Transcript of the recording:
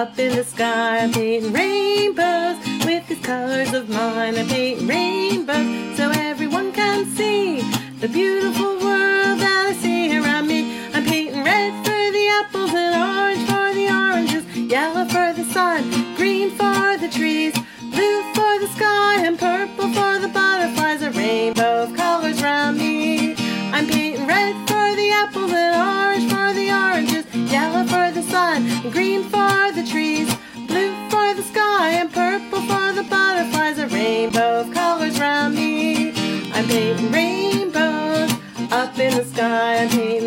Up in the sky, I'm painting rainbows. With these colors of mine, I'm painting rainbows, so everyone can see the beautiful world that I see around me. I'm painting red for the apples and orange for the oranges, yellow for the sun, green for the trees, blue for the sky, and purple for the butterflies. A rainbow of colors around me. I'm painting red for the apples and orange for the oranges, yellow for the sun, and green for the trees, blue for the sky, and purple for the butterflies. A rainbow of colors around me. I'm painting rainbows. Up in the sky, I'm painting